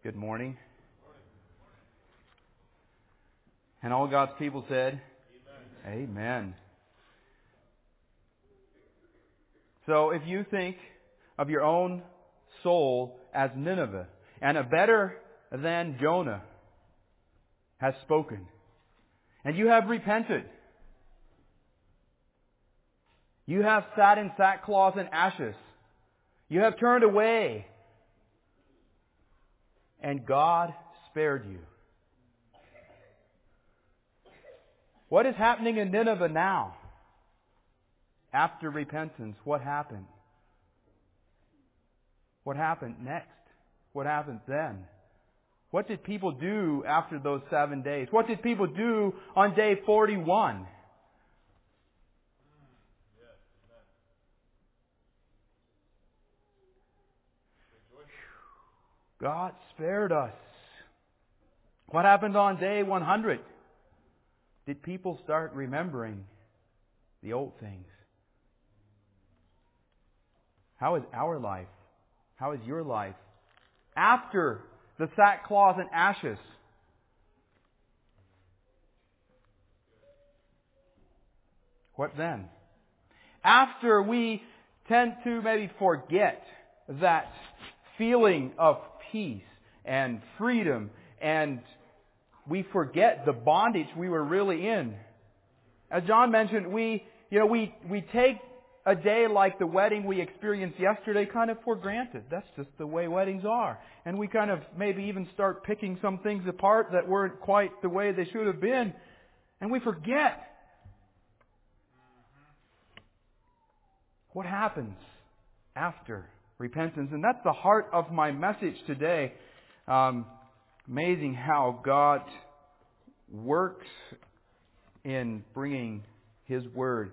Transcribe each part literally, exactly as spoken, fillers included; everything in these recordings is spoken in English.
Good morning. And all God's people said, Amen. Amen. So if you think of your own soul as Nineveh, and a better than Jonah has spoken, and you have repented, you have sat in sackcloth and ashes, you have turned away, and God spared you. What is happening in Nineveh now? After repentance, what happened? What happened next? What happened then? What did people do after those seven days? What did people do on day forty-one? God spared us. What happened on day one hundred? Did people start remembering the old things? How is our life? How is your life after the sackcloth and ashes? What then? After we tend to maybe forget that feeling of peace and freedom, and we forget the bondage we were really in. As John mentioned, we, you know, we, we take a day like the wedding we experienced yesterday kind of for granted. That's just the way weddings are. And we kind of maybe even start picking some things apart that weren't quite the way they should have been. And we forget. What happens after repentance? And that's the heart of my message today. Um, amazing how God works in bringing His Word.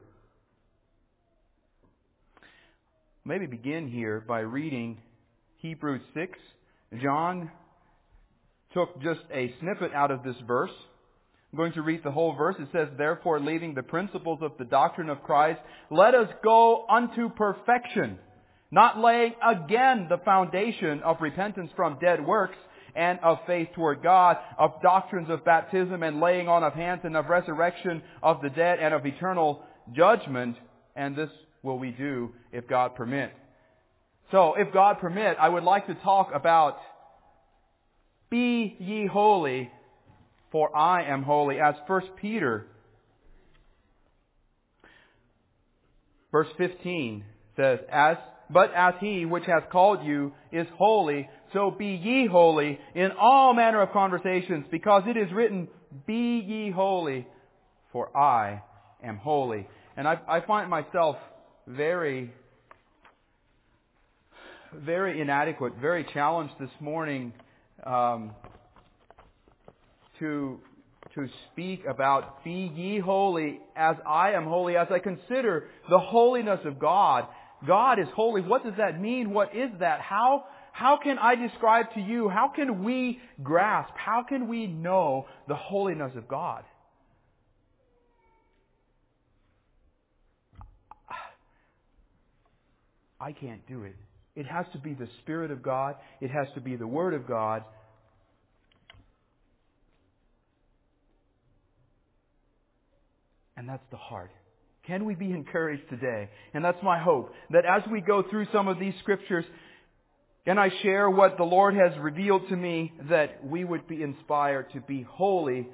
Maybe begin here by reading Hebrews six. John took just a snippet out of this verse. I'm going to read the whole verse. It says, "Therefore, leaving the principles of the doctrine of Christ, let us go unto perfection, not laying again the foundation of repentance from dead works and of faith toward God, of doctrines of baptism and laying on of hands, and of resurrection of the dead, and of eternal judgment. And this will we do if God permit." So, if God permit, I would like to talk about "Be ye holy, for I am holy," as First Peter verse fifteen says, "As But as He which has called you is holy, so be ye holy in all manner of conversations, because it is written, Be ye holy, for I am holy." And I, I find myself very, very inadequate, very challenged this morning um, to to speak about "Be ye holy as I am holy," as I consider the holiness of God. God is holy. What does that mean? What is that? How, how can I describe to you? How can we grasp? How can we know the holiness of God? I can't do it. It has to be the Spirit of God. It has to be the Word of God. And that's the heart. Can we be encouraged today? And that's my hope, that as we go through some of these scriptures, and I share what the Lord has revealed to me, that we would be inspired to be holy,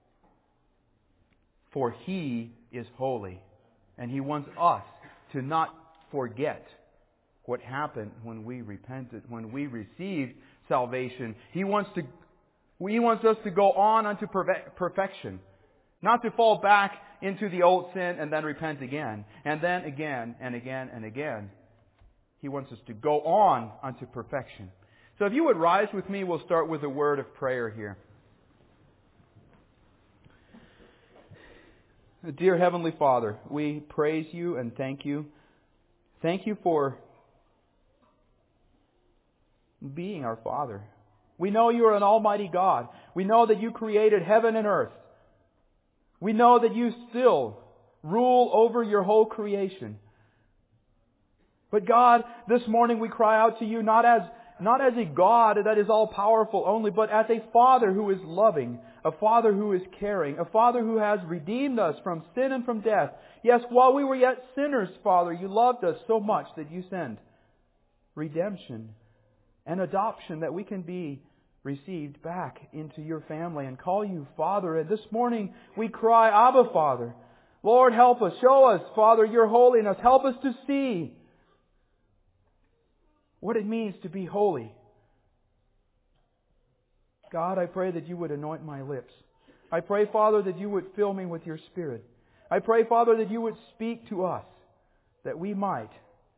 for He is holy. And He wants us to not forget what happened when we repented, when we received salvation. He wants to, He wants us to go on unto perfection. Not to fall back into the old sin and then repent again. And then again and again and again. He wants us to go on unto perfection. So if you would rise with me, we'll start with a word of prayer here. Dear Heavenly Father, we praise You and thank You. Thank You for being our Father. We know You are an almighty God. We know that You created heaven and earth. We know that You still rule over Your whole creation. But God, this morning we cry out to You not as, not as a God that is all-powerful only, but as a Father who is loving, a Father who is caring, a Father who has redeemed us from sin and from death. Yes, while we were yet sinners, Father, you loved us so much that you sent redemption and adoption, that we can be received back into your family and call you Father. And this morning we cry, Abba, Father. Lord, help us. Show us, Father, your holiness. Help us to see what it means to be holy. God, I pray that you would anoint my lips. I pray, Father, that you would fill me with your Spirit. I pray, Father, that you would speak to us, that we might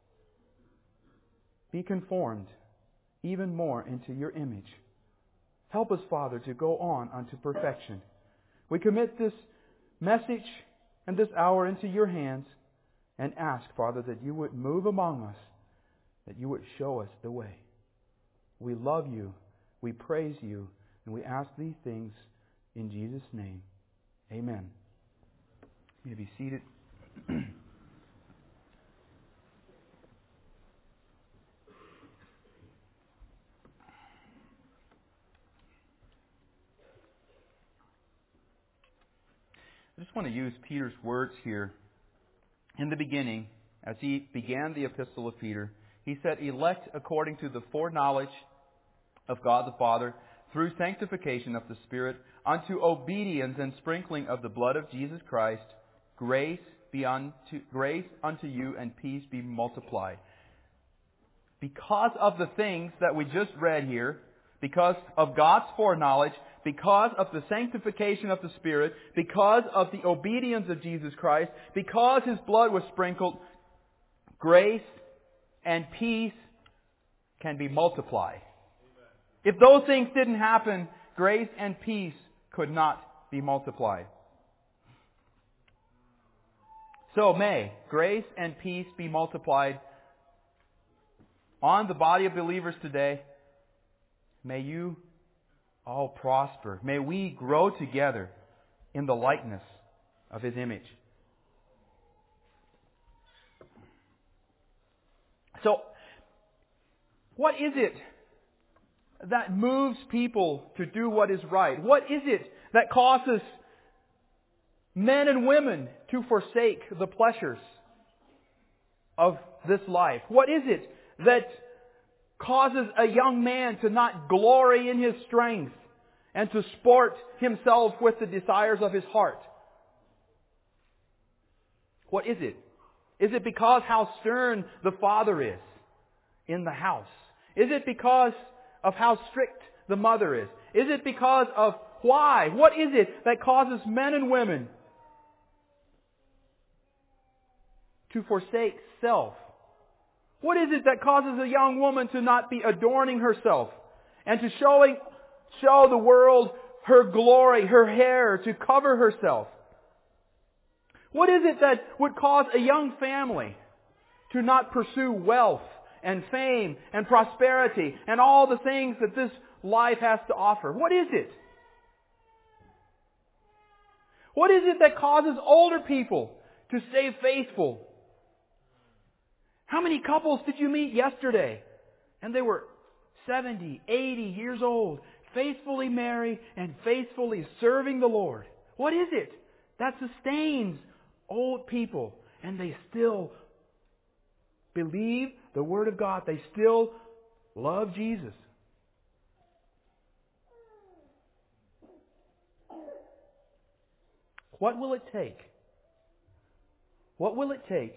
be conformed even more into your image. Help us, Father, to go on unto perfection. We commit this message and this hour into your hands and ask, Father, that you would move among us, that you would show us the way. We love you, we praise you, and we ask these things in Jesus' name. Amen. You may be seated. I just want to use Peter's words here. In the beginning, as he began the epistle of Peter, he said, elect according to the foreknowledge of God the Father, through sanctification of the Spirit, unto obedience and sprinkling of the blood of Jesus Christ, grace be unto, grace unto you and peace be multiplied. Because of the things that we just read here, because of God's foreknowledge, because of the sanctification of the Spirit, because of the obedience of Jesus Christ, because His blood was sprinkled, grace and peace can be multiplied. If those things didn't happen, grace and peace could not be multiplied. So may grace and peace be multiplied on the body of believers today. May you all prosper. May we grow together in the likeness of His image. So, what is it that moves people to do what is right? What is it that causes men and women to forsake the pleasures of this life? What is it that causes a young man to not glory in his strength and to sport himself with the desires of his heart? What is it? Is it because how stern the father is in the house? Is it because of how strict the mother is? Is it because of why? What is it that causes men and women to forsake self? What is it that causes a young woman to not be adorning herself and to showing, show the world her glory, her hair, to cover herself? What is it that would cause a young family to not pursue wealth and fame and prosperity and all the things that this life has to offer? What is it? What is it that causes older people to stay faithful? How many couples did you meet yesterday? And they were seventy, eighty years old, faithfully married and faithfully serving the Lord. What is it that sustains old people and they still believe the Word of God? They still love Jesus. What will it take? What will it take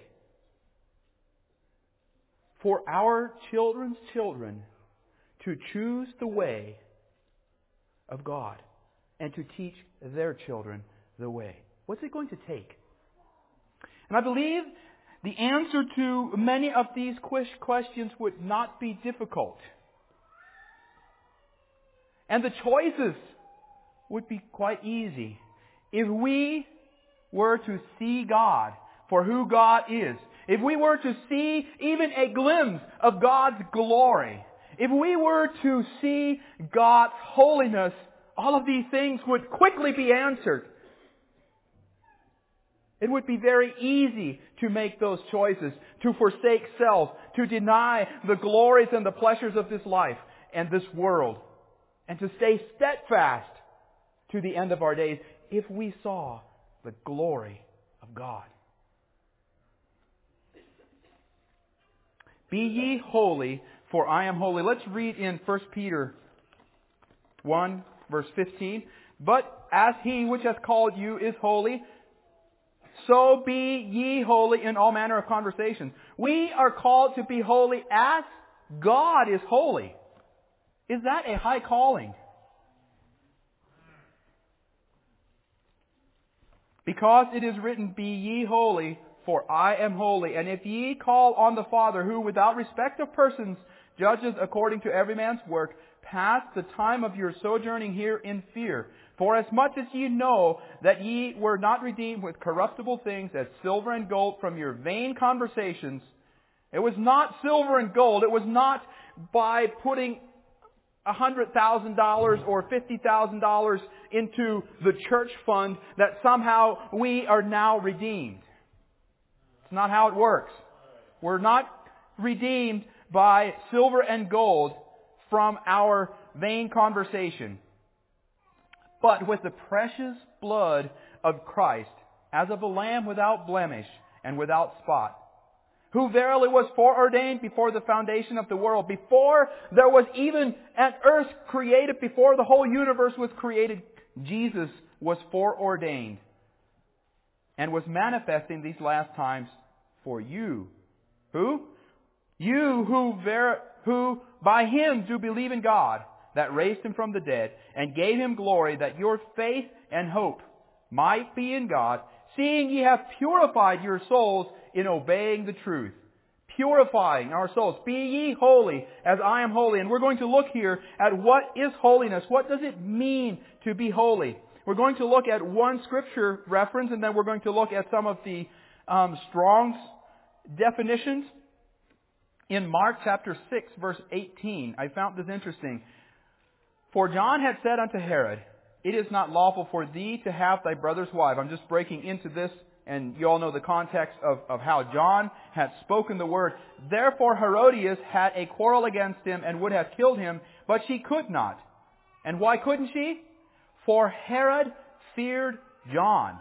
for our children's children to choose the way of God and to teach their children the way? What's it going to take? And I believe the answer to many of these questions would not be difficult. And the choices would be quite easy if we were to see God for who God is. If we were to see even a glimpse of God's glory, if we were to see God's holiness, all of these things would quickly be answered. It would be very easy to make those choices, to forsake self, to deny the glories and the pleasures of this life and this world, and to stay steadfast to the end of our days if we saw the glory of God. Be ye holy, for I am holy. Let's read in First Peter one, verse fifteen. But as He which hath called you is holy, so be ye holy in all manner of conversation. We are called to be holy as God is holy. Is that a high calling? Because it is written, Be ye holy, for I am holy. And if ye call on the Father, who without respect of persons judges according to every man's work, pass the time of your sojourning here in fear. For as much as ye know that ye were not redeemed with corruptible things as silver and gold from your vain conversations. It was not silver and gold. It was not by putting one hundred thousand dollars or fifty thousand dollars into the church fund that somehow we are now redeemed. It's not how it works. We're not redeemed by silver and gold from our vain conversation, but with the precious blood of Christ, as of a lamb without blemish and without spot, who verily was foreordained before the foundation of the world, before there was even an earth created, before the whole universe was created. Jesus was foreordained and was manifesting these last times for you. Who? You who ver- who by Him do believe in God, that raised Him from the dead, and gave Him glory, that your faith and hope might be in God, seeing ye have purified your souls in obeying the truth. Purifying our souls. Be ye holy as I am holy. And we're going to look here at what is holiness. What does it mean to be holy? We're going to look at one scripture reference, and then we're going to look at some of the um, Strong's definitions. In Mark chapter six, verse eighteen, I found this interesting. For John had said unto Herod, It is not lawful for thee to have thy brother's wife. I'm just breaking into this, and you all know the context of, of how John had spoken the word. Therefore Herodias had a quarrel against him and would have killed him, but she could not. And why couldn't she? For Herod feared John.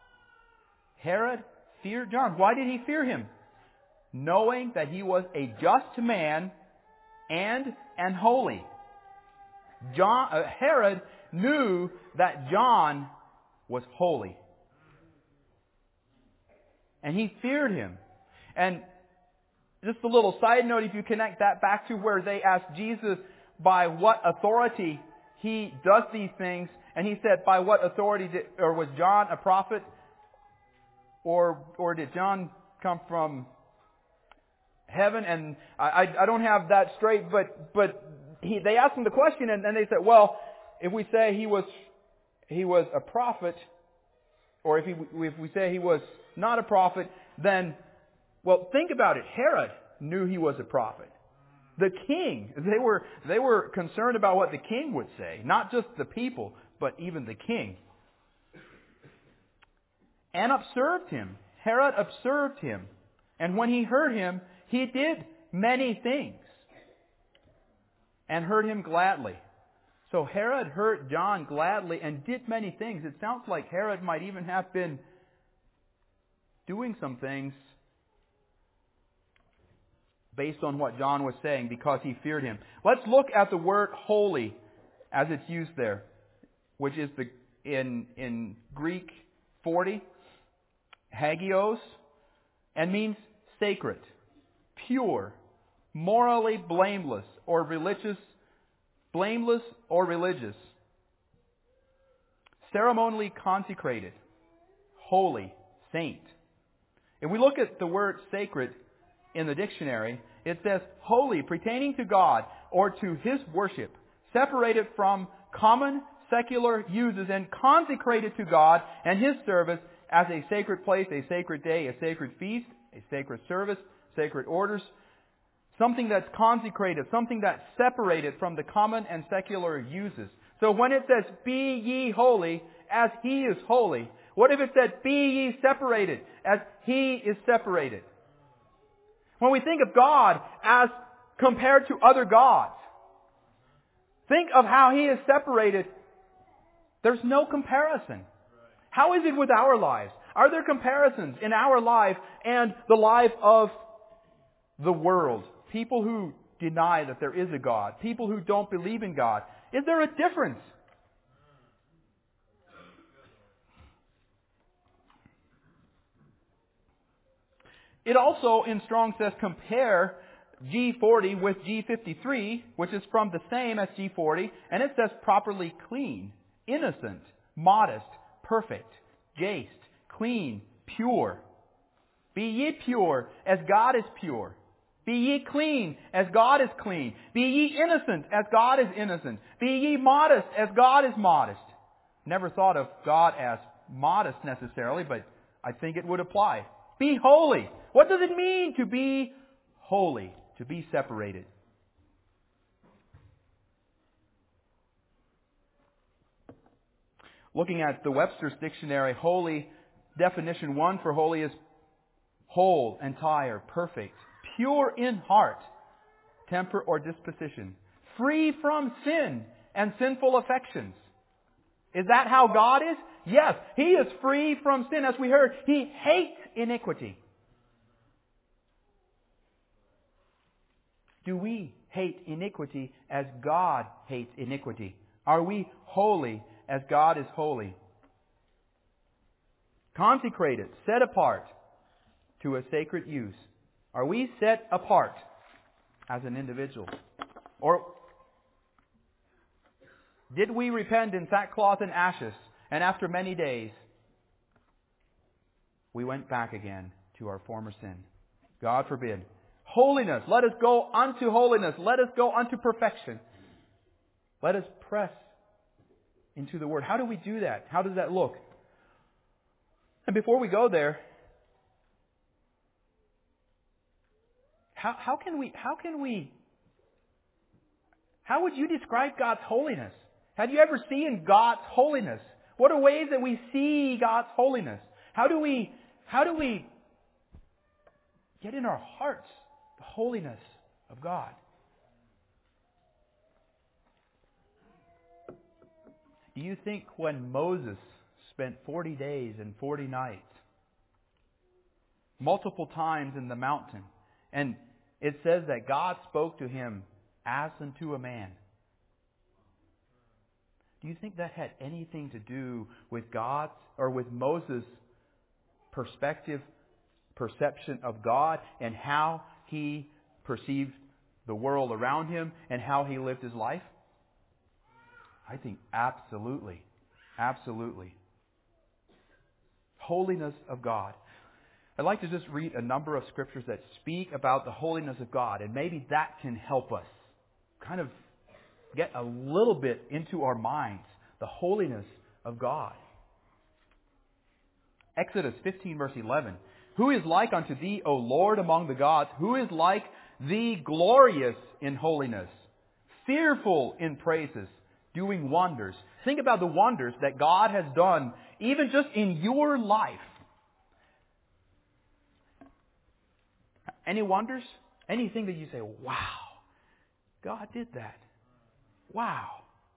Herod feared John. Why did he fear him? Knowing that he was a just man and and holy. John, uh, Herod knew that John was holy. And he feared him. And just a little side note, if you connect that back to where they asked Jesus by what authority He does these things, and He said, by what authority did, or was John a prophet? Or or did John come from heaven? And I, I don't have that straight, but but he, they asked him the question, and, and they said, well, if we say he was he was a prophet, or if he, if we say he was not a prophet, then, well, think about it. Herod knew he was a prophet. The king, they were they were concerned about what the king would say, not just the people, but even the king. And observed him. Herod observed him, and when he heard him, he did many things, and heard him gladly. So Herod heard John gladly and did many things. It sounds like Herod might even have been doing some things based on what John was saying because he feared him. Let's look at the word holy as it's used there, which is the in in Greek forty, hagios, and means sacred, pure, morally blameless, or religious, blameless or religious, ceremonially consecrated, holy, saint. If we look at the word sacred in the dictionary, it says holy, pertaining to God or to His worship, separated from common secular uses and consecrated to God and His service as a sacred place, a sacred day, a sacred feast, a sacred service, sacred orders. Something that's consecrated, something that's separated from the common and secular uses. So when it says, be ye holy, as He is holy, What if it said, be ye separated, as He is separated? When we think of God as compared to other gods, think of how He is separated. There's no comparison. How is it with our lives? Are there comparisons in our life and the life of the world? People who deny that there is a God. People who don't believe in God. Is there a difference? It also, in Strong, says compare G forty with G fifty-three, which is from the same as G forty, and it says properly clean, innocent, modest, perfect, chaste, clean, pure. Be ye pure as God is pure. Be ye clean as God is clean. Be ye innocent as God is innocent. Be ye modest as God is modest. Never thought of God as modest necessarily, but I think it would apply. Be holy. What does it mean to be holy? To be separated. Looking at the Webster's Dictionary, holy, definition one for holy is whole, entire, perfect, pure in heart, temper or disposition, free from sin and sinful affections. Is that how God is? Yes, He is free from sin. As we heard, He hates iniquity. Do we hate iniquity as God hates iniquity? Are we holy as God is holy? Consecrated, set apart to a sacred use. Are we set apart as an individual? Or did we repent in sackcloth and ashes, and after many days we went back again to our former sin? God forbid. Holiness. Let us go unto holiness. Let us go unto perfection. Let us press into the Word. How do we do that? How does that look? And before we go there, how, how can we, how can we, how would you describe God's holiness? Have you ever seen God's holiness? What are ways that we see God's holiness? How do we, how do we get in our hearts the holiness of God? Do you think when Moses spent forty days and forty nights, multiple times in the mountain, and it says that God spoke to him as unto a man, do you think that had anything to do with God's or with Moses' perspective, perception of God, and how he perceived the world around him and how he lived his life? I think absolutely. Absolutely. Holiness of God. I'd like to just read a number of scriptures that speak about the holiness of God, and maybe that can help us kind of get a little bit into our minds the holiness of God. Exodus fifteen verse eleven. Who is like unto thee, O Lord, among the gods? Who is like thee, glorious in holiness, fearful in praises, doing wonders? Think about the wonders that God has done, even just in your life. Any wonders? Anything that you say, wow, God did that. Wow.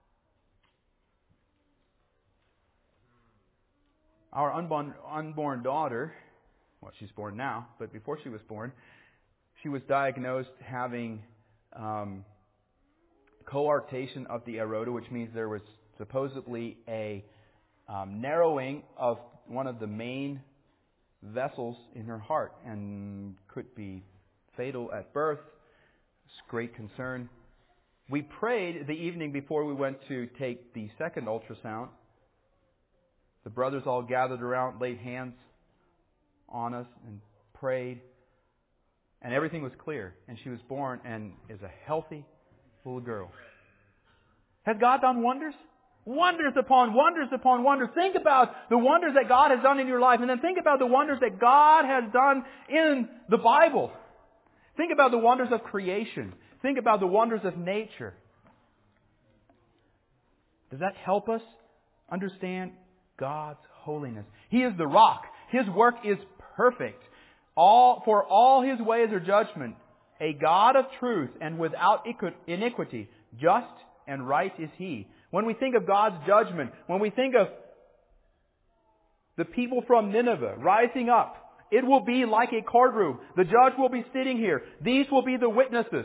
Our unborn, unborn daughter, well, she's born now, but before she was born, she was diagnosed having um, coarctation of the aorta, which means there was supposedly a um, narrowing of one of the main vessels in her heart, and could be fatal at birth. It's great concern. We prayed the evening before we went to take the second ultrasound. The brothers all gathered around, laid hands on us and prayed. And everything was clear. And she was born and is a healthy little girl. Has God done wonders? Wonders upon wonders upon wonders. Think about the wonders that God has done in your life. And then think about the wonders that God has done in the Bible. Think about the wonders of creation. Think about the wonders of nature. Does that help us understand God's holiness. He is the rock. His work is perfect. All, for all His ways are judgment. A God of truth and without iniquity. Just and right is He. When we think of God's judgment, when we think of the people from Nineveh rising up, it will be like a courtroom. The judge will be sitting here. These will be the witnesses.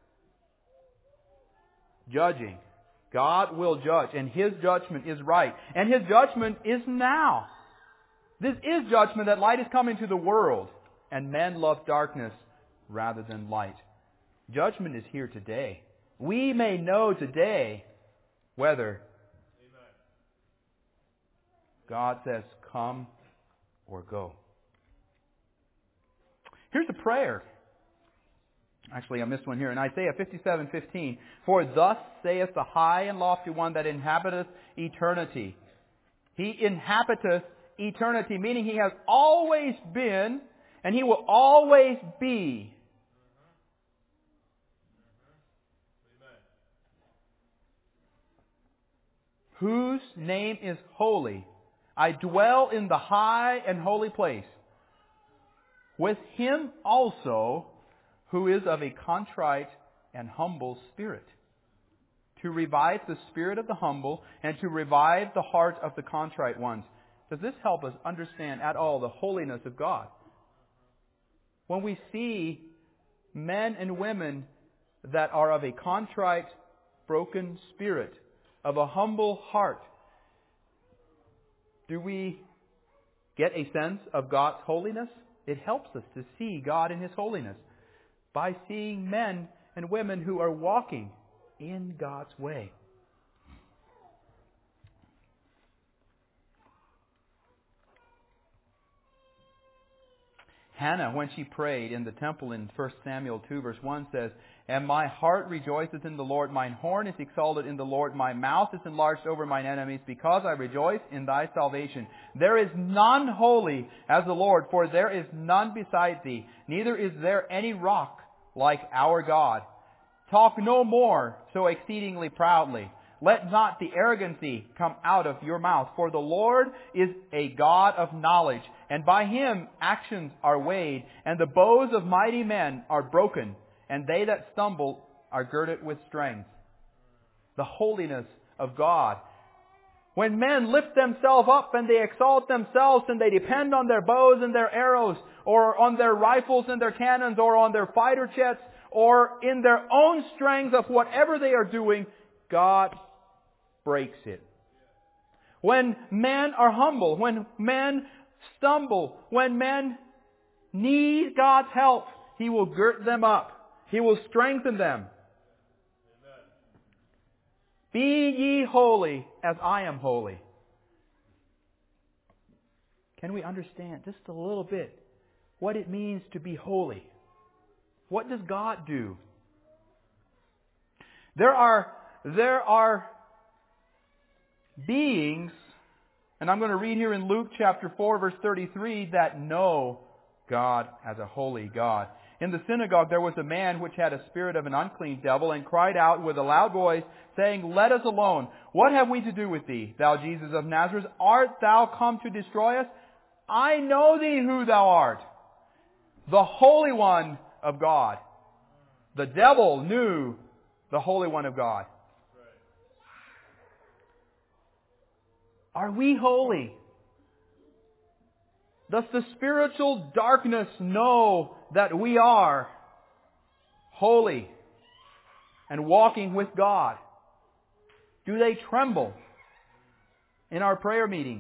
Judging. God will judge, and His judgment is right. And His judgment is now. This is judgment that light is coming to the world, and men love darkness rather than light. Judgment is here today. We may know today whether God says, come or go. Here's a prayer. Actually, I missed one here. In Isaiah fifty-seven fifteen, for thus saith the high and lofty one that inhabiteth eternity. He inhabiteth eternity, meaning He has always been and He will always be. Whose name is holy. I dwell in the high and holy place. With Him also who is of a contrite and humble spirit, to revive the spirit of the humble and to revive the heart of the contrite ones. Does this help us understand at all the holiness of God? When we see men and women that are of a contrite, broken spirit, of a humble heart, do we get a sense of God's holiness? It helps us to see God in His holiness by seeing men and women who are walking in God's way. Hannah, when she prayed in the temple in First Samuel two verse one says, and my heart rejoiceth in the Lord, mine horn is exalted in the Lord, my mouth is enlarged over mine enemies, because I rejoice in Thy salvation. There is none holy as the Lord, for there is none beside Thee, neither is there any rock like our God. Talk no more so exceedingly proudly. Let not the arrogancy come out of your mouth, for the Lord is a God of knowledge, and by Him actions are weighed, and the bows of mighty men are broken, and they that stumble are girded with strength. The holiness of God. When men lift themselves up and they exalt themselves and they depend on their bows and their arrows, or on their rifles and their cannons, or on their fighter jets, or in their own strength of whatever they are doing, God breaks it. When men are humble, when men stumble, when men need God's help, He will gird them up. He will strengthen them. Amen. Be ye holy as I am holy. Can we understand just a little bit what it means to be holy? What does God do? There are, there are beings, and I'm going to read here in Luke chapter four verse thirty-three, that know God as a holy God. In the synagogue there was a man which had a spirit of an unclean devil, and cried out with a loud voice, saying, let us alone. What have we to do with Thee, Thou Jesus of Nazareth? Art Thou come to destroy us? I know Thee who Thou art, the Holy One of God. The devil knew the Holy One of God. Are we holy? Does the spiritual darkness know that we are holy and walking with God? Do they tremble in our prayer meetings?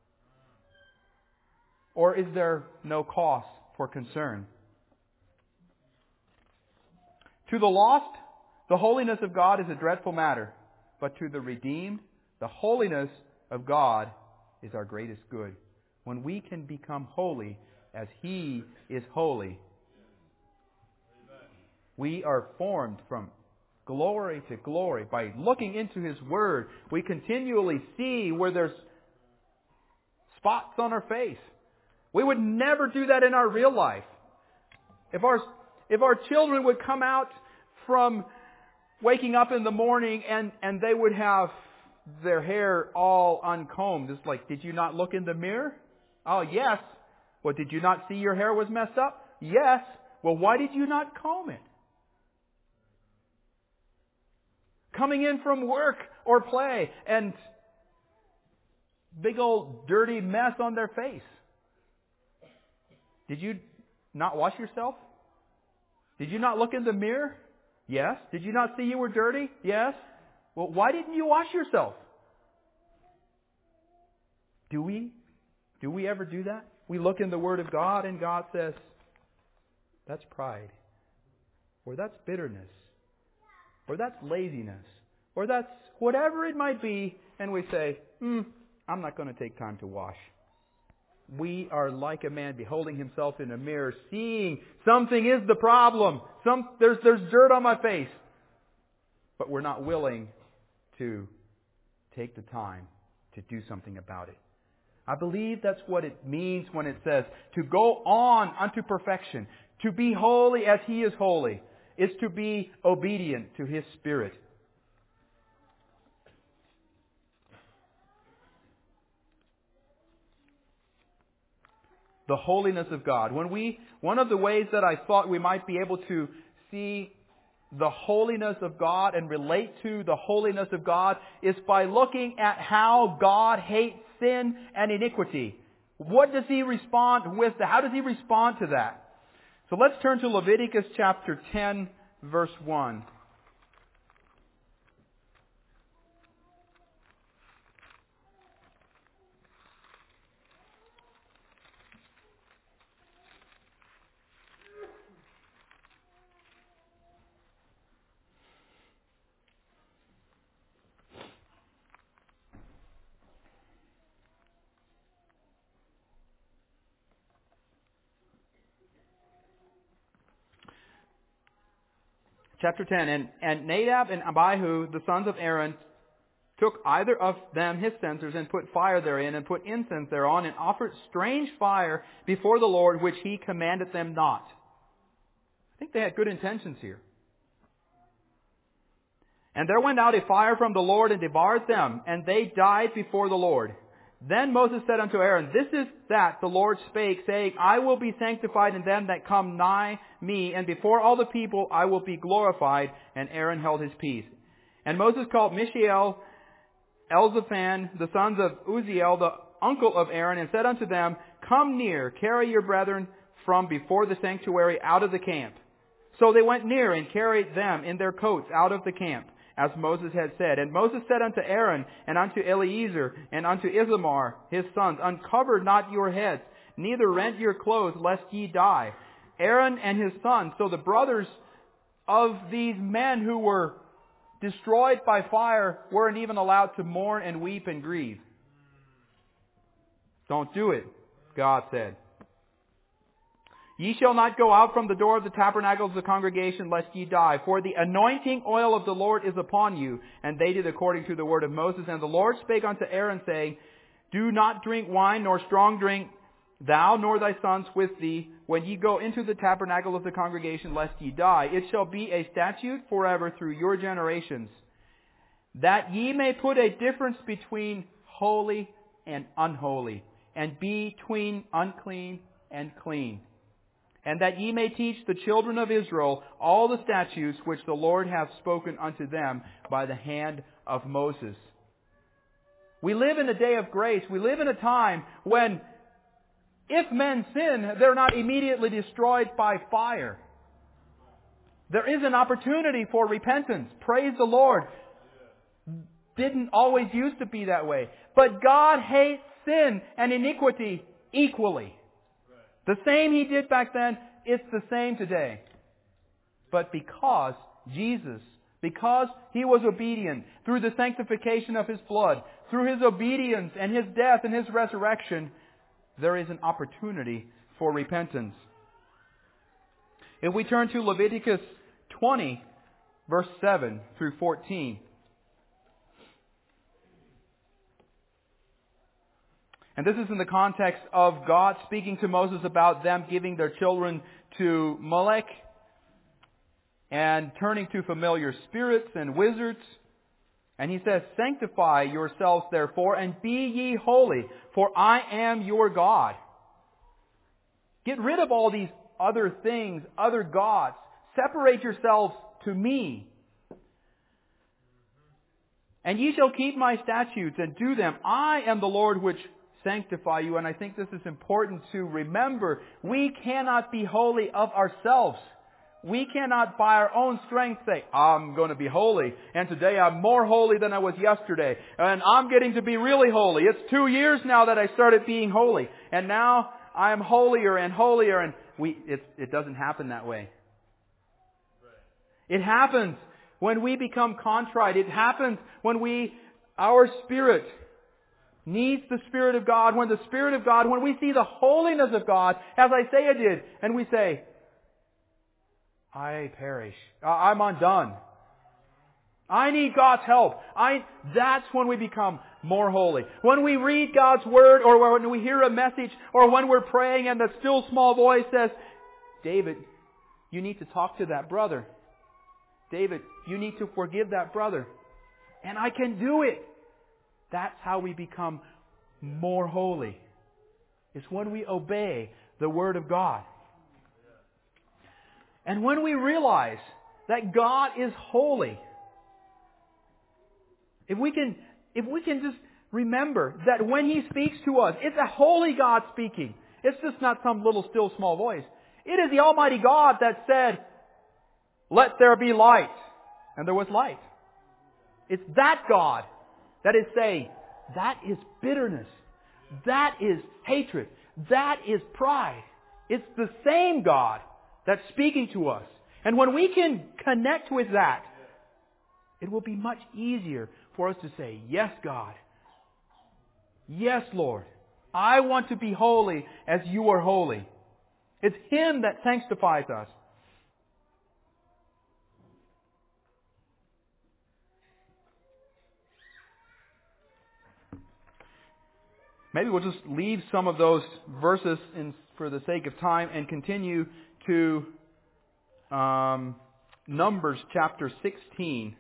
Or is there no cause for concern? To the lost, the holiness of God is a dreadful matter. But to the redeemed, the holiness of God is our greatest good. When we can become holy as He is holy, we are formed from glory to glory. By looking into His Word, we continually see where there's spots on our face. We would never do that in our real life. If our, if our children would come out from waking up in the morning and, and they would have their hair all uncombed. It's like, did you not look in the mirror? Oh, yes. Well, did you not see your hair was messed up? Yes. Well, why did you not comb it? Coming in from work or play and big old dirty mess on their face. Did you not wash yourself? Did you not look in the mirror? Yes. Did you not see you were dirty? Yes. Well, why didn't you wash yourself? Do we? Do we ever do that? We look in the Word of God and God says, that's pride. Or that's bitterness. Or that's laziness. Or that's whatever it might be. And we say, hmm, I'm not going to take time to wash. We are like a man beholding himself in a mirror, seeing something is the problem. Some, there's, there's dirt on my face. But we're not willing to take the time to do something about it. I believe that's what it means when it says to go on unto perfection. To be holy as He is holy is to be obedient to His Spirit. The holiness of God. When we, one of the ways that I thought we might be able to see the holiness of God and relate to the holiness of God is by looking at how God hates sin and iniquity. What does He respond with that? How does He respond to that? So let's turn to Leviticus chapter ten, verse one. Chapter ten, and, and Nadab and Abihu, the sons of Aaron, took either of them his censers and put fire therein and put incense thereon and offered strange fire before the Lord, which He commanded them not. I think they had good intentions here. And there went out a fire from the Lord and devoured them, and they died before the Lord. Then Moses said unto Aaron, This is that the Lord spake, saying, I will be sanctified in them that come nigh me, and before all the people I will be glorified. And Aaron held his peace. And Moses called Mishael, Elzaphan, the sons of Uzziel, the uncle of Aaron, and said unto them, Come near, carry your brethren from before the sanctuary out of the camp. So they went near and carried them in their coats out of the camp, as Moses had said. And Moses said unto Aaron, and unto Eleazar, and unto Ithamar, his sons, Uncover not your heads, neither rend your clothes, lest ye die. Aaron and his sons, so the brothers of these men who were destroyed by fire, weren't even allowed to mourn and weep and grieve. Don't do it, God said. Ye shall not go out from the door of the tabernacle of the congregation, lest ye die. For the anointing oil of the Lord is upon you. And they did according to the word of Moses. And the Lord spake unto Aaron, saying, Do not drink wine, nor strong drink, thou nor thy sons with thee, when ye go into the tabernacle of the congregation, lest ye die. It shall be a statute forever through your generations, that ye may put a difference between holy and unholy, and between unclean and clean. And that ye may teach the children of Israel all the statutes which the Lord hath spoken unto them by the hand of Moses. We live in a day of grace. We live in a time when if men sin, they're not immediately destroyed by fire. There is an opportunity for repentance. Praise the Lord. Didn't always used to be that way. But God hates sin and iniquity equally. The same He did back then, it's the same today. But because Jesus, because He was obedient through the sanctification of His blood, through His obedience and His death and His resurrection, there is an opportunity for repentance. If we turn to Leviticus twenty, verse seven through fourteen. And this is in the context of God speaking to Moses about them giving their children to Molech and turning to familiar spirits and wizards And He says, sanctify yourselves therefore, and be ye holy, for I am your God. Get rid of all these other things, other gods. Separate yourselves to me. And ye shall keep my statutes and do them. I am the Lord which sanctify you. And I think this is important to remember. We cannot be holy of ourselves. We cannot by our own strength say, I'm going to be holy. And today I'm more holy than I was yesterday. And I'm getting to be really holy. It's two years now that I started being holy. And now I am holier and holier. And we it, it doesn't happen that way. It happens when we become contrite. It happens when we, our spirit needs the Spirit of God. When the Spirit of God, when we see the holiness of God, as Isaiah did, and we say, I perish. I'm undone. I need God's help. I, that's when we become more holy. When we read God's Word, or when we hear a message, or when we're praying and the still small voice says, David, you need to talk to that brother. David, you need to forgive that brother. And I can do it. That's how we become more holy. It's when we obey the Word of God. And when we realize that God is holy, if we can, if we can just remember that when He speaks to us, it's a holy God speaking. It's just not some little still small voice. It is the Almighty God that said, let there be light. And there was light. It's that God that is saying, that is bitterness. That is hatred. That is pride. It's the same God that's speaking to us. And when we can connect with that, it will be much easier for us to say, yes, God. Yes, Lord. I want to be holy as you are holy. It's Him that sanctifies us. Maybe we'll just leave some of those verses in, for the sake of time and continue to um, Numbers chapter sixteen.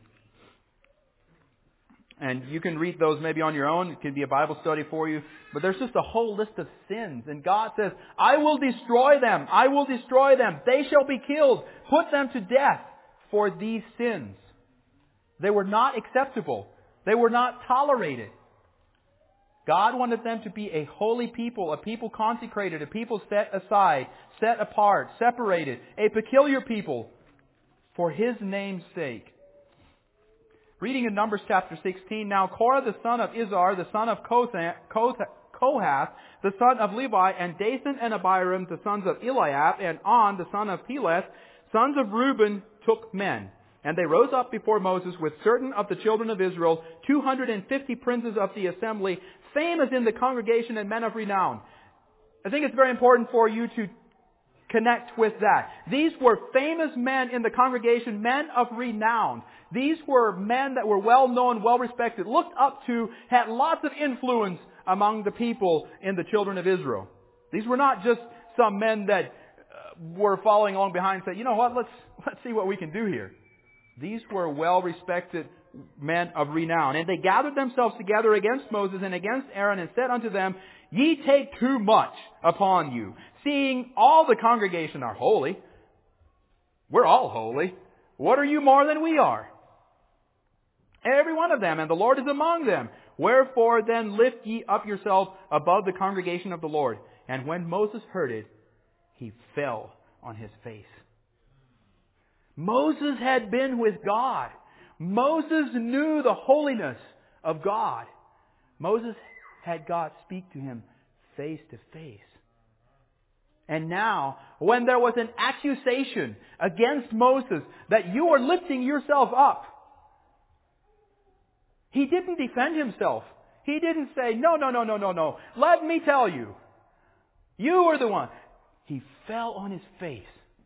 And you can read those maybe on your own. It can be a Bible study for you. But there's just a whole list of sins. And God says, I will destroy them. I will destroy them. They shall be killed. Put them to death for these sins. They were not acceptable. They were not tolerated. God wanted them to be a holy people, a people consecrated, a people set aside, set apart, separated, a peculiar people for His name's sake. Reading in Numbers chapter sixteen, now Korah the son of Izhar, the son of Kohath, the son of Levi, and Dathan and Abiram, the sons of Eliab, and On, the son of Peleth, sons of Reuben, took men. And they rose up before Moses with certain of the children of Israel, two hundred fifty princes of the assembly, famous in the congregation and men of renown. I think it's very important for you to connect with that. These were famous men in the congregation, men of renown. These were men that were well known, well respected, looked up to, had lots of influence among the people in the children of Israel. These were not just some men that uh, were following along behind and said, you know what, let's, let's see what we can do here. These were well-respected men of renown. And they gathered themselves together against Moses and against Aaron and said unto them, Ye take too much upon you, seeing all the congregation are holy. We're all holy. What are you more than we are? Every one of them, and the Lord is among them. Wherefore then lift ye up yourselves above the congregation of the Lord. And when Moses heard it, he fell on his face. Moses had been with God. Moses knew the holiness of God. Moses had God speak to him face to face. And now, when there was an accusation against Moses that you are lifting yourself up, he didn't defend himself. He didn't say, no, no, no, no, no, no. Let me tell you. You are the one. He fell on his face.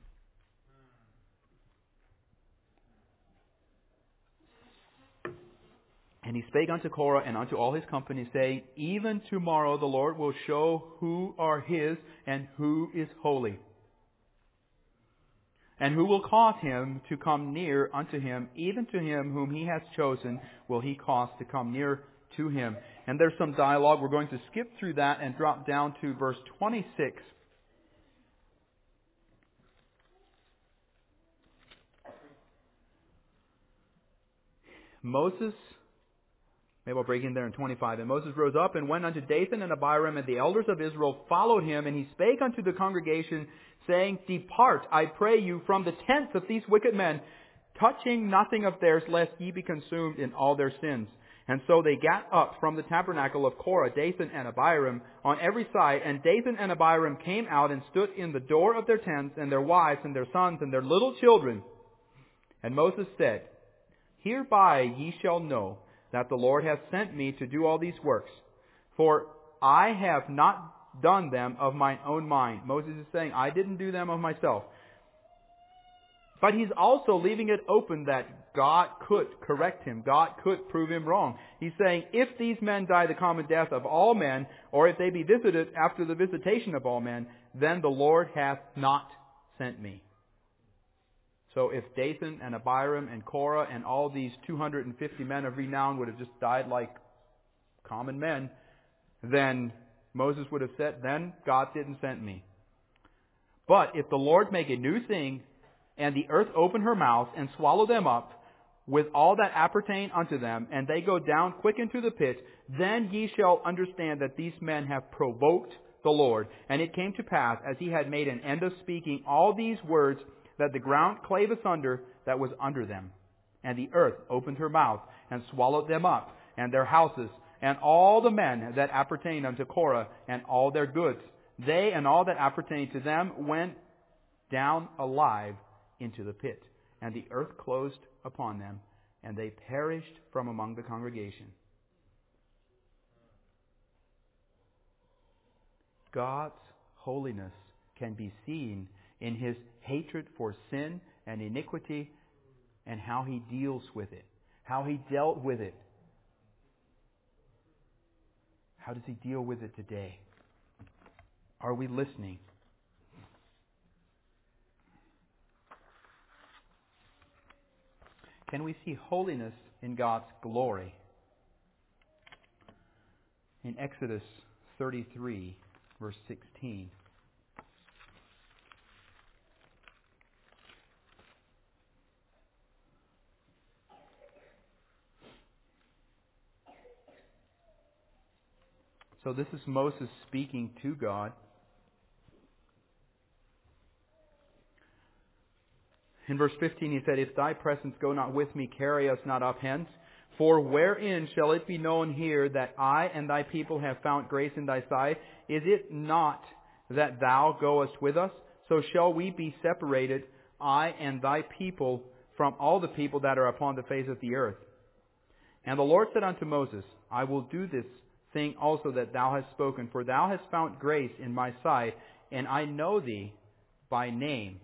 And he spake unto Korah and unto all his company, saying, Even tomorrow the Lord will show who are his and who is holy. And who will cause him to come near unto him, even to him whom he has chosen, will he cause to come near to him. And there's some dialogue. We're going to skip through that and drop down to verse twenty-six. Moses, maybe I'll break in there in twenty-five. And Moses rose up and went unto Dathan and Abiram, and the elders of Israel followed him. And he spake unto the congregation, saying, Depart, I pray you, from the tents of these wicked men, touching nothing of theirs, lest ye be consumed in all their sins. And so they gat up from the tabernacle of Korah, Dathan and Abiram, on every side. And Dathan and Abiram came out and stood in the door of their tents, and their wives and their sons and their little children. And Moses said, Hereby ye shall know that the Lord hath sent me to do all these works. For I have not done them of mine own mind. Moses is saying, I didn't do them of myself. But he's also leaving it open that God could correct him. God could prove him wrong. He's saying, if these men die the common death of all men, or if they be visited after the visitation of all men, then the Lord hath not sent me. So if Dathan and Abiram and Korah and all these two hundred fifty men of renown would have just died like common men, then Moses would have said, then God didn't send me. But if the Lord make a new thing, and the earth open her mouth, and swallow them up, with all that appertain unto them, and they go down quick into the pit, then ye shall understand that these men have provoked the Lord. And it came to pass, as he had made an end of speaking all these words, that the ground clave asunder that was under them. And the earth opened her mouth, and swallowed them up, and their houses, and all the men that appertained unto Korah, and all their goods. They and all that appertained to them went down alive into the pit. And the earth closed upon them, and they perished from among the congregation. God's holiness can be seen in His hatred for sin and iniquity, and how He deals with it. How He dealt with it. How does He deal with it today? Are we listening? Can we see holiness in God's glory? In Exodus thirty-three, verse sixteen. So this is Moses speaking to God. In verse fifteen he said, If thy presence go not with me, carry us not up hence. For wherein shall it be known here that I and thy people have found grace in thy sight? Is it not that thou goest with us? So shall we be separated, I and thy people, from all the people that are upon the face of the earth. And the Lord said unto Moses, I will do this thing also that thou hast spoken, for thou hast found grace in my sight, and I know thee by name.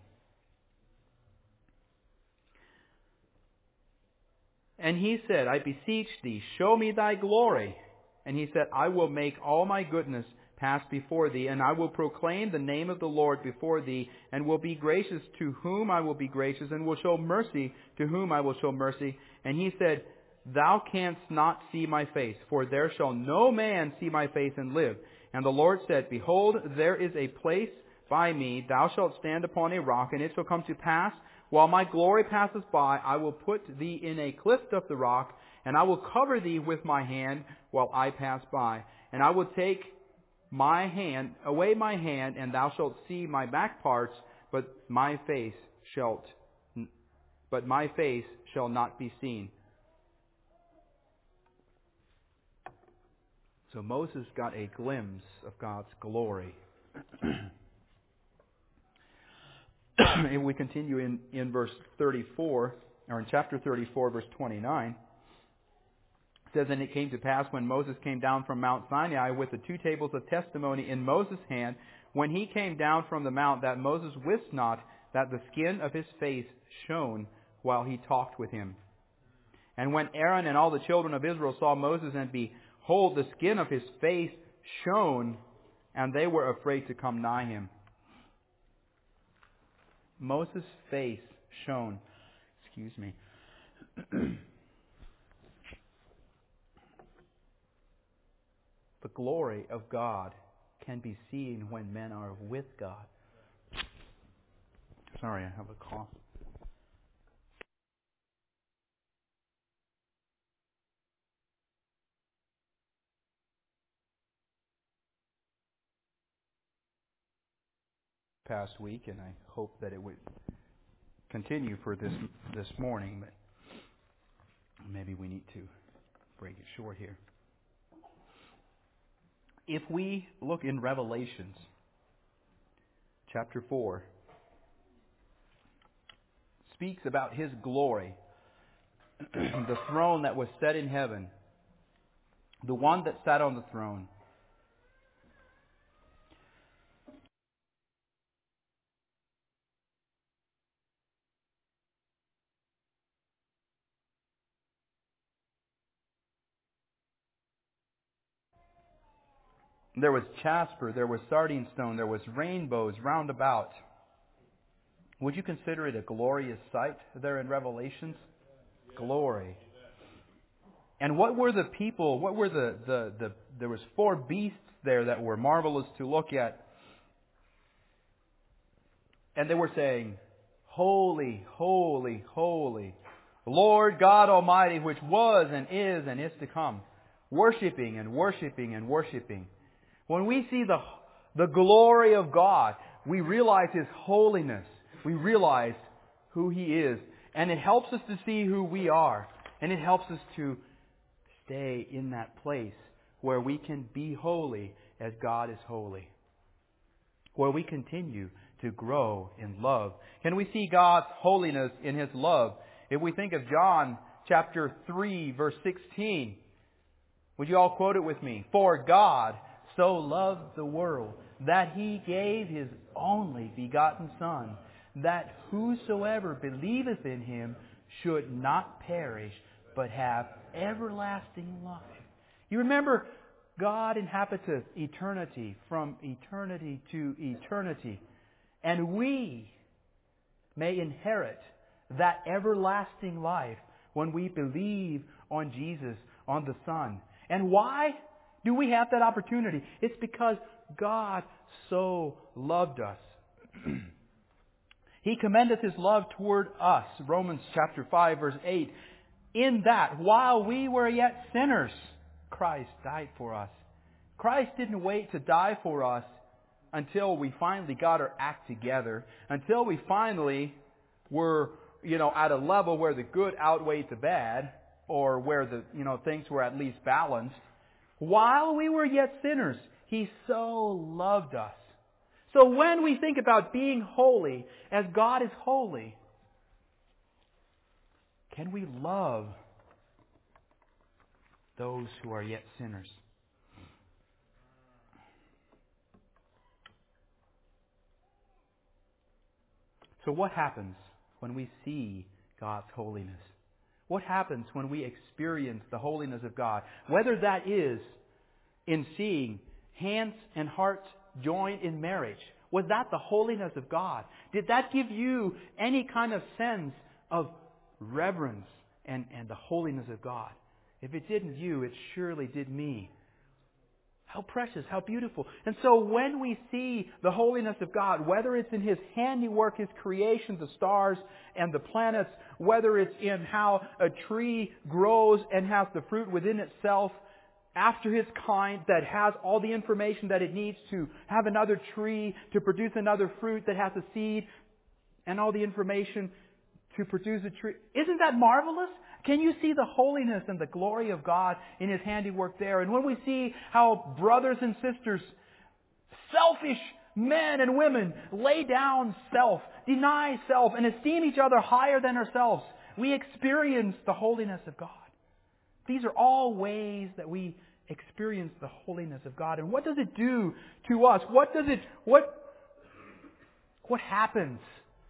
And he said, I beseech thee, show me thy glory. And he said, I will make all my goodness pass before thee, and I will proclaim the name of the Lord before thee, and will be gracious to whom I will be gracious, and will show mercy to whom I will show mercy. And he said, Thou canst not see my face, for there shall no man see my face and live. And the Lord said, Behold, there is a place by me, thou shalt stand upon a rock, and it shall come to pass, while my glory passes by, I will put thee in a cleft of the rock, and I will cover thee with my hand while I pass by. And I will take my hand, away my hand, and thou shalt see my back parts, but my face shalt, but my face shall not be seen. So Moses got a glimpse of God's glory. And we continue in, in verse thirty-four, or in chapter thirty-four, verse twenty-nine. It says, And it came to pass when Moses came down from Mount Sinai with the two tables of testimony in Moses' hand, when he came down from the mount, that Moses wist not that the skin of his face shone while he talked with him. And when Aaron and all the children of Israel saw Moses, and behold, the skin of his face shone, and they were afraid to come nigh him. Moses' face shone. Excuse me. The glory of God can be seen when men are with God. Sorry, I have a cough. Past week, and I hope that it would continue for this this morning, but maybe we need to break it short here. If we look in Revelations chapter four, speaks about His glory, the throne that was set in heaven, the one that sat on the throne. There was jasper, there was sardine stone, there was rainbows round about. Would you consider it a glorious sight there in Revelations? Glory. And what were the people, what were the, the, the, there was four beasts there that were marvelous to look at. And they were saying, Holy, holy, holy, Lord God Almighty, which was and is and is to come. Worshipping and worshipping and worshipping. When we see the, the glory of God, we realize His holiness. We realize who He is. And it helps us to see who we are. And it helps us to stay in that place where we can be holy as God is holy. Where we continue to grow in love. Can we see God's holiness in His love? If we think of John chapter three, verse sixteen, would you all quote it with me? For God so loved the world that He gave His only begotten Son, that whosoever believeth in Him should not perish, but have everlasting life. You remember, God inhabiteth eternity from eternity to eternity. And we may inherit that everlasting life when we believe on Jesus, on the Son. And why do we have that opportunity? It's because God so loved us. He commendeth His love toward us. Romans chapter five, verse eight. In that, while we were yet sinners, Christ died for us. Christ didn't wait to die for us until we finally got our act together, until we finally were, you know, at a level where the good outweighed the bad, or where the, you know, things were at least balanced. While we were yet sinners, He so loved us. So when we think about being holy as God is holy, can we love those who are yet sinners? So what happens when we see God's holiness? What happens when we experience the holiness of God? Whether that is in seeing hands and hearts joined in marriage. Was that the holiness of God? Did that give you any kind of sense of reverence and, and the holiness of God? If it didn't you, it surely did me. How precious, how beautiful. And so when we see the holiness of God, whether it's in His handiwork, His creation, the stars and the planets, whether it's in how a tree grows and has the fruit within itself after His kind, that has all the information that it needs to have another tree, to produce another fruit that has a seed, and all the information to produce a tree. Isn't that marvelous? Can you see the holiness and the glory of God in His handiwork there? And when we see how brothers and sisters, selfish men and women, lay down self, deny self, and esteem each other higher than ourselves, we experience the holiness of God. These are all ways that we experience the holiness of God. And what does it do to us? What does it, what, what happens?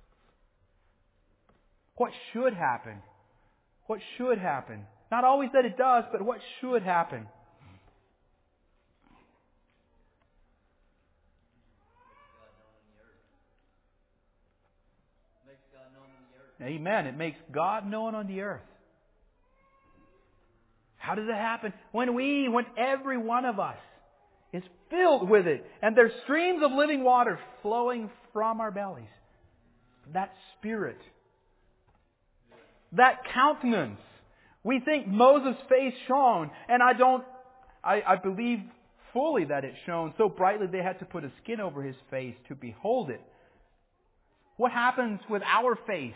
What should happen? What should happen? Not always that it does, but what should happen? Amen. It makes God known on the earth. How does it happen? When we, when every one of us is filled with it, and there's streams of living water flowing from our bellies. That Spirit, that countenance. We think Moses' face shone, and I don't, I, I believe fully that it shone so brightly they had to put a skin over his face to behold it. What happens with our face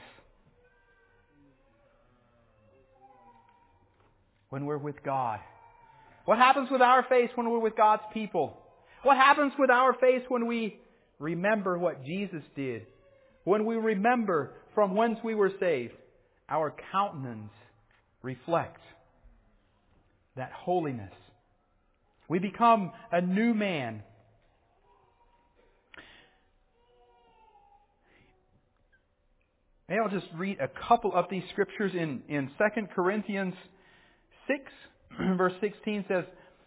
when we're with God? What happens with our face when we're with God's people? What happens with our face when we remember what Jesus did? When we remember from whence we were saved? Our countenance reflects that holiness. We become a new man. Maybe I'll just read a couple of these scriptures in, in Second Corinthians six. Verse sixteen says,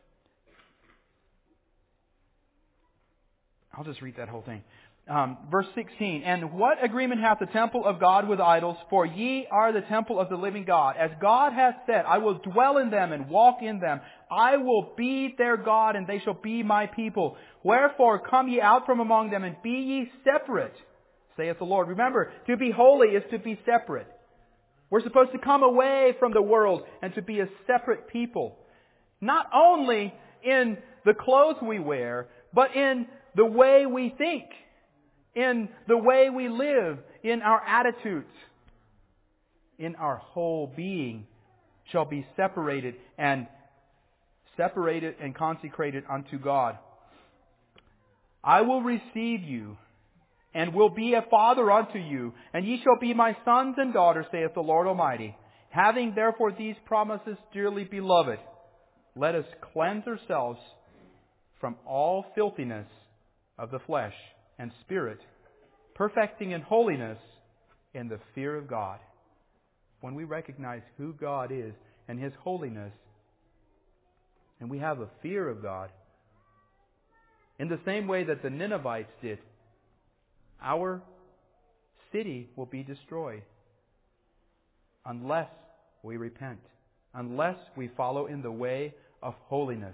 I'll just read that whole thing. Um, verse sixteen, and what agreement hath the temple of God with idols? For ye are the temple of the living God. As God hath said, I will dwell in them and walk in them. I will be their God, and they shall be my people. Wherefore come ye out from among them, and be ye separate, saith the Lord. Remember, to be holy is to be separate. We're supposed to come away from the world and to be a separate people. Not only in the clothes we wear, but in the way we think, in the way we live, in our attitudes, in our whole being shall be separated and separated and consecrated unto God. I will receive you, and will be a father unto you, and ye shall be my sons and daughters, saith the Lord Almighty. Having therefore these promises, dearly beloved, let us cleanse ourselves from all filthiness of the flesh and spirit, perfecting in holiness in the fear of God. When we recognize who God is and His holiness, and we have a fear of God, in the same way that the Ninevites did, our city will be destroyed unless we repent, unless we follow in the way of holiness.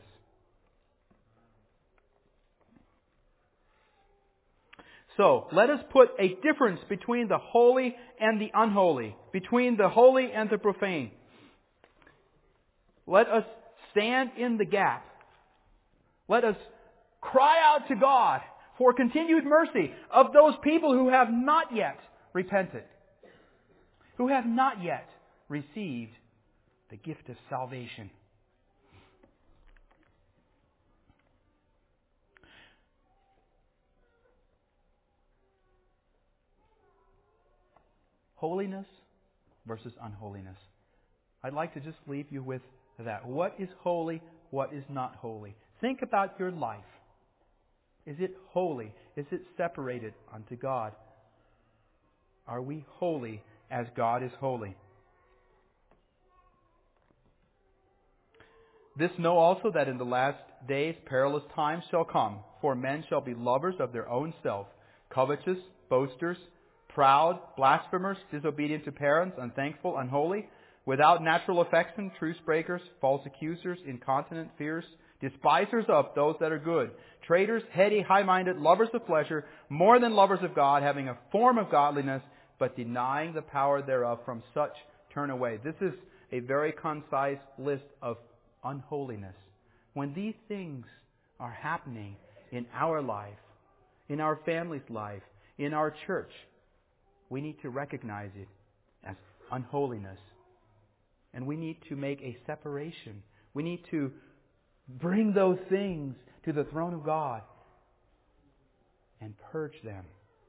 So, let us put a difference between the holy and the unholy, between the holy and the profane. Let us stand in the gap. Let us cry out to God for continued mercy of those people who have not yet repented, who have not yet received the gift of salvation. Holiness versus unholiness. I'd like to just leave you with that. What is holy? What is not holy? Think about your life. Is it holy? Is it separated unto God? Are we holy as God is holy? This know also that in the last days perilous times shall come, for men shall be lovers of their own self, covetous, boasters, proud, blasphemers, disobedient to parents, unthankful, unholy, without natural affection, truce breakers, false accusers, incontinent, fierce, despisers of those that are good, traitors, heady, high-minded, lovers of pleasure, more than lovers of God, having a form of godliness, but denying the power thereof. From such turn away. This is a very concise list of unholiness. When these things are happening in our life, in our family's life, in our church, we need to recognize it as unholiness. And we need to make a separation. We need to bring those things to the throne of God and purge them.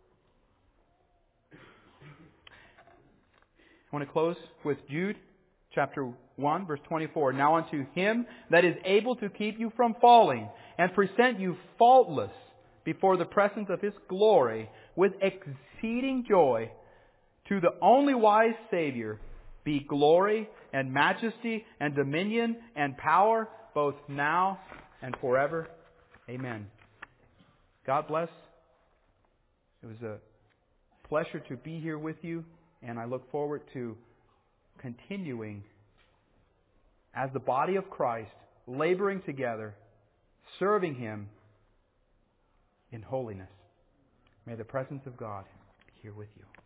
I want to close with Jude chapter one, verse twenty-four. Now unto Him that is able to keep you from falling and present you faultless before the presence of His glory with exceeding joy, to the only wise Savior, be glory and majesty and dominion and power, both now and forever. Amen. God bless. It was a pleasure to be here with you And I look forward to continuing as the body of Christ, laboring together, serving Him in holiness. May the presence of God be here with you.